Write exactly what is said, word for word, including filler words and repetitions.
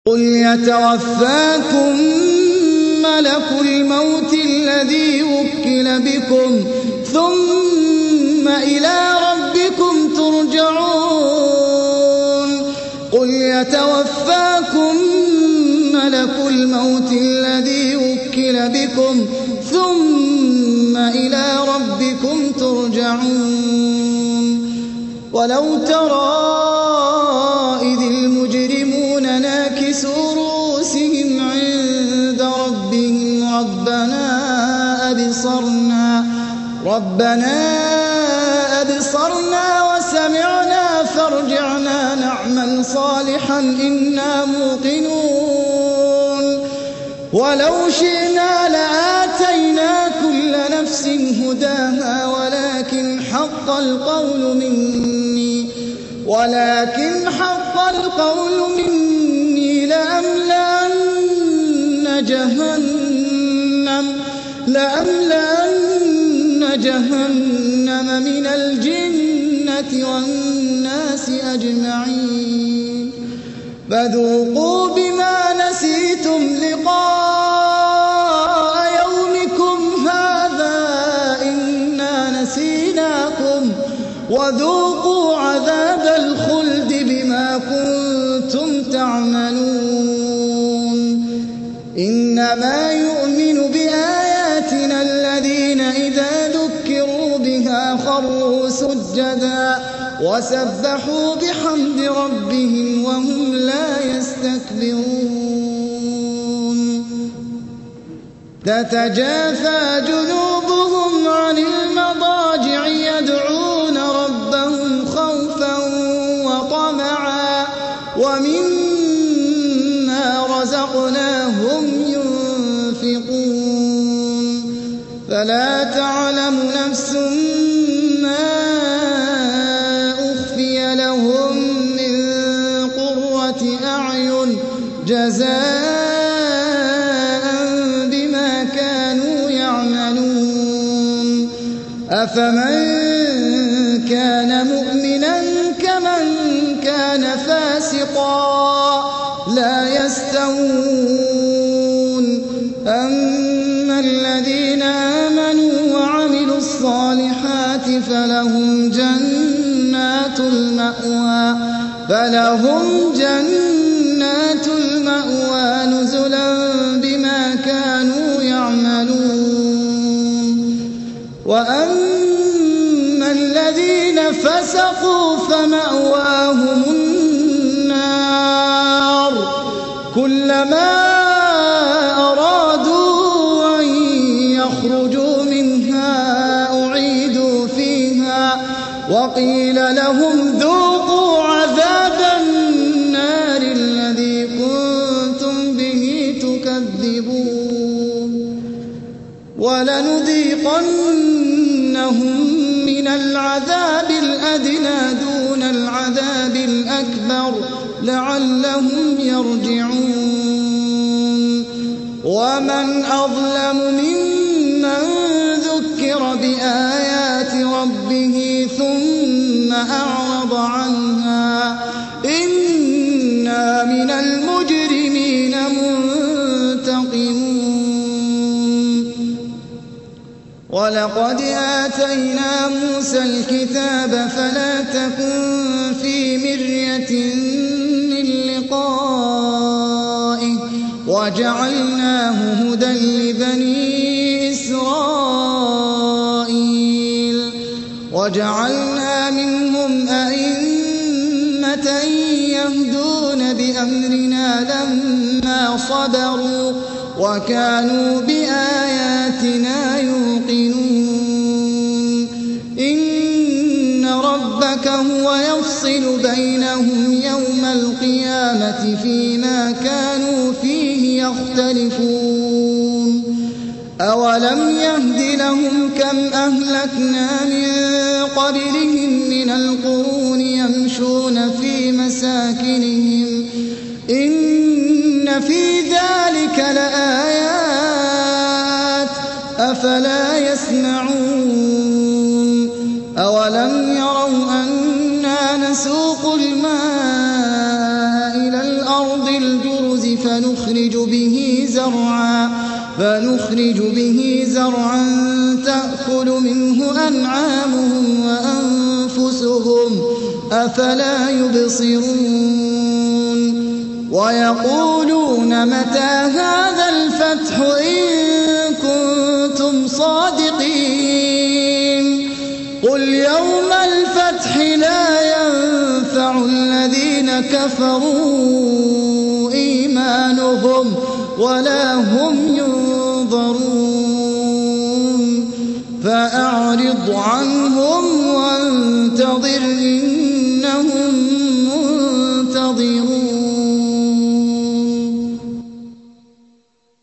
قُلْ يَتَوَفَّاكُم مَّلَكُ الْمَوْتِ الَّذِي وُكِّلَ بِكُمْ ثُمَّ إِلَىٰ رَبِّكُمْ تُرْجَعُونَ قُلْ يَتَوَفَّاكُم مَّلَكُ الْمَوْتِ الَّذِي وُكِّلَ بِكُمْ ثُمَّ إِلَىٰ رَبِّكُمْ تُرْجَعُونَ وَلَوْ تَرَىٰ إِذِ الْمُجْرِمُونَ نَاكِسُو رُءُوسِهِمْ عِندَ رَبِّهِمْ رَبَّنَا أَبْصَرْنَا رَبَّنَا أَبْصَرْنَا وَسَمِعْنَا فَارْجِعْنَا نَعْمَلْ صَالِحًا إِنَّا مُوقِنُونَ وَلَوْ شِئْنَا لَآتَيْنَا كُلَّ نَفْسٍ هُدَاهَا وَلَٰكِنْ حَقَّ الْقَوْلُ مِنِّي ولكن حق القول مني لأملأن جهنم لأملأن جهنم من الجنة والناس أجمعين فذوقوا بما نسيتم لقاء يومكم هذا إنا نسيناكم وذوقوا عذاب الخلد بما كنتم تعملون إنما يؤمن بآياتنا الذين إذا ذكروا بها خروا سجدا وسبحوا بحمد ربهم وهم لا يستكبرون تتجافى جنوبهم عن المضاجع يدعون ربهم خوفا وطمعا ومما رزقناهم ينفقون فلا تعلم نفس ما أخفي لهم من قرة أعين جزاء بما كانوا يعملون أفمن كان مؤمنا كمن كان فاسقا لا يستوون أما الذين آمنوا وعملوا الصالحات فلهم جنات المأوى فلهم جنات المأوى نزلا بما كانوا يعملون وأما الذين فسقوا فمأواهم النار كلما أرادوا أن يخرجوا منها أعيدوا فيها وقيل لهم ذوقوا عذاب النار الذي كنتم به تكذبون ولنذيقنهم من العذاب الأدنى دون العذاب الأكبر لعلهم يرجعون ومن أظلم ممن ذكر بآيات ربه ثم أعرض عنها إنا من المجرمين منتقمون ولقد آتينا موسى الكتاب فلا تكن في مرية من لقائه وجعلناه هدى لبني إسرائيل وجعلنا منهم أئمة يهدون بأمرنا لما صبروا وكانوا بآياتنا يوقنون إن ربك هو يفصل بينهم يوم القيامة فيما كانوا فيه يختلفون أولم يهد لهم كم أهلكنا من قبلهم من القرون يمشون في مساكنهم إن في ذلك لآيات أفلا يسمعون أولم يروا أنا نسوق الماء إلى الأرض الجرز الكنوز فنخرج به زرعا فنخرج به زرعا تأكل منه أنعامهم وأنفسهم أفلا يبصرون ويقولون متى هذا الفتح إن كنتم صادقين قل يوم الفتح لا ينفع الذين كفروا إيمانهم ولا هم ينظرون فأعرض عنهم وانتظر